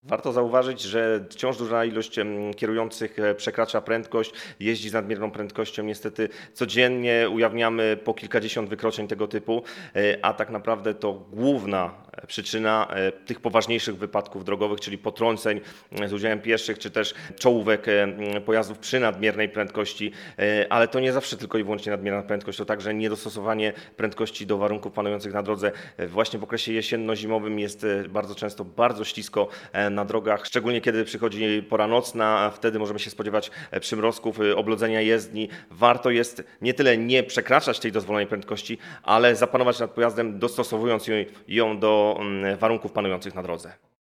Warto zauważyć, że wciąż duża ilość kierujących przekracza prędkość, jeździ z nadmierną prędkością. Niestety codziennie ujawniamy po kilkadziesiąt wykroczeń tego typu, a tak naprawdę to główna przyczyna tych poważniejszych wypadków drogowych, czyli potrąceń z udziałem pieszych, czy też czołówek pojazdów przy nadmiernej prędkości, ale to nie zawsze tylko i wyłącznie nadmierna prędkość, to także niedostosowanie prędkości do warunków panujących na drodze. Właśnie w okresie jesienno-zimowym jest bardzo często bardzo ślisko na drogach, szczególnie kiedy przychodzi pora nocna, wtedy możemy się spodziewać przymrozków, oblodzenia jezdni. Warto jest nie tyle nie przekraczać tej dozwolonej prędkości, ale zapanować nad pojazdem, dostosowując ją do warunków panujących na drodze.